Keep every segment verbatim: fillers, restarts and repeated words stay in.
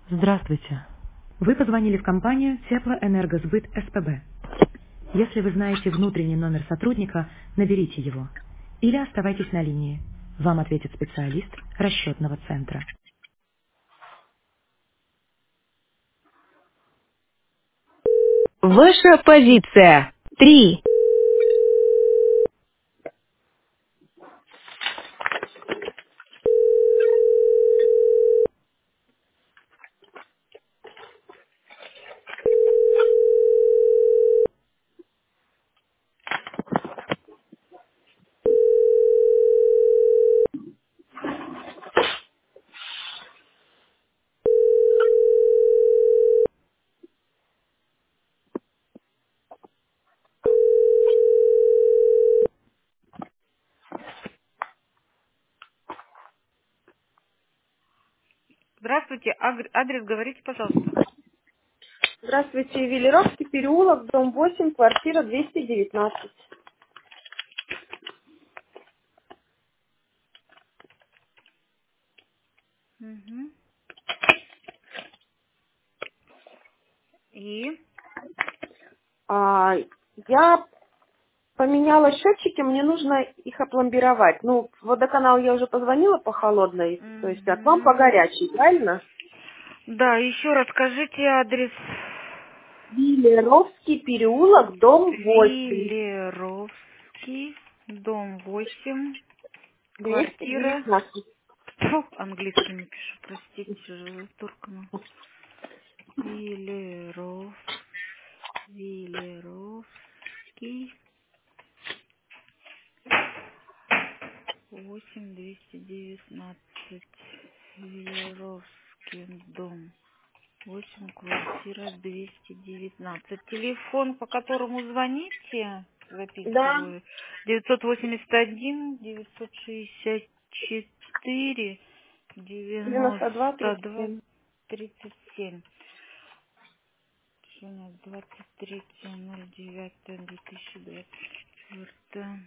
Здравствуйте. Вы позвонили в компанию Теплоэнергосбыт СПБ. Если вы знаете внутренний номер сотрудника, наберите его. Или оставайтесь на линии. Вам ответит специалист расчетного центра. Ваша позиция. Три. Здравствуйте, агр- адрес говорите, пожалуйста. Здравствуйте, Велеровский переулок, дом восемь, квартира двести девятнадцать. Мгм. И? А, я поменяла счетчики, мне нужно их опломбировать. Ну, в водоканал я уже позвонила по холодной, то есть, а к вам по Мгм. горячей, правильно? Да, еще раз скажите адрес. Велеровский переулок, дом восемь, Виллеровский, дом восемь, двести квартира. девятнадцать. Фу, английскими пишу, простите, же, турком. Виллеров, Виллеровский, восемь двести девятнадцать. Виллеровский дом. Восемь, квартира двести девятнадцать. Телефон, по которому звоните, Да, записываю, девятьсот восемьдесят один девятьсот шестьдесят четыре девяносто два девяносто тридцать два семь. тридцать семь. двадцать третье ноль девятое две тысячи двадцать четвёртое.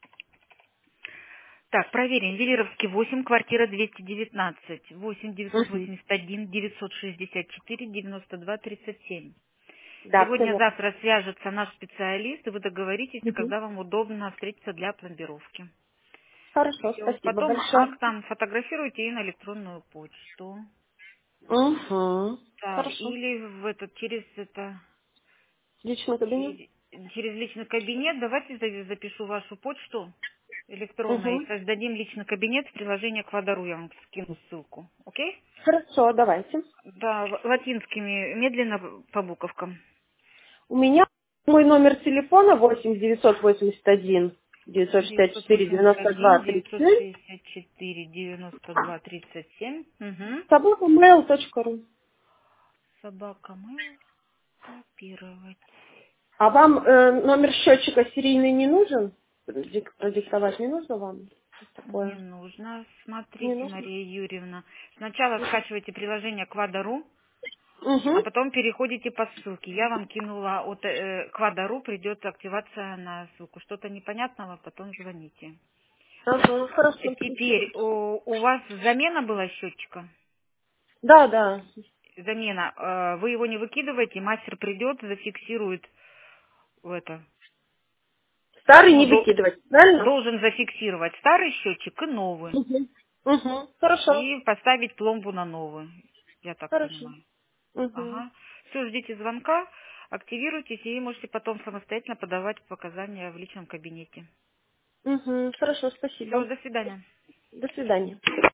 Так, проверим. Велеровский восемь, квартира двести девятнадцать. восемь девятьсот Угу. восемьдесят один девятьсот шестьдесят четыре девяносто два тридцать семь. Да, все верно. Сегодня-завтра свяжется наш специалист, и вы договоритесь, Мгм. когда вам удобно встретиться для пломбировки. Хорошо, Все. спасибо Потом большое. акт там фотографируйте и на электронную почту. Угу. Так, Хорошо. или в этот, через это, Личный кабинет? через, через личный кабинет. Давайте за- запишу вашу почту электронную и Угу. создадим личный кабинет в приложении к Водору. Я вам скину ссылку. Окей? Хорошо, давайте. Да, в- латинскими, медленно по буковкам. У меня мой номер телефона восемь девятьсот восемьдесят один девятьсот шестьдесят девятьсот четыре восемьдесят девяносто два один тридцать девятьсот семь шестьдесят четыре девяносто два тридцать семь. Угу. собака mail точка ру. Собака mail. Копировать. А вам э, номер счетчика серийный не нужен? Дик- Продиктовать не нужно вам? Что Не такое? нужно. Не Смотрите, нужно? Мария Юрьевна. Сначала скачивайте приложение Квадару, а Угу. потом переходите по ссылке. Я вам кинула от э, Квадару, придет активация на ссылку. Что-то непонятного, потом звоните. Ага, Э, хорошо, спасибо. Теперь у, у вас замена была счетчика? Да, да. Замена. Э, Вы его не выкидываете, мастер придет, зафиксирует в это. Старый Ну, не дол- выкидывать, правильно? должен зафиксировать старый счетчик и новый. Угу. Угу. Хорошо. И поставить пломбу на новый. Я так Хорошо. понимаю. Угу. Ага. Все, ждите звонка, активируйтесь и можете потом самостоятельно подавать показания в личном кабинете. Угу. Хорошо, Все, спасибо. до свидания. До свидания.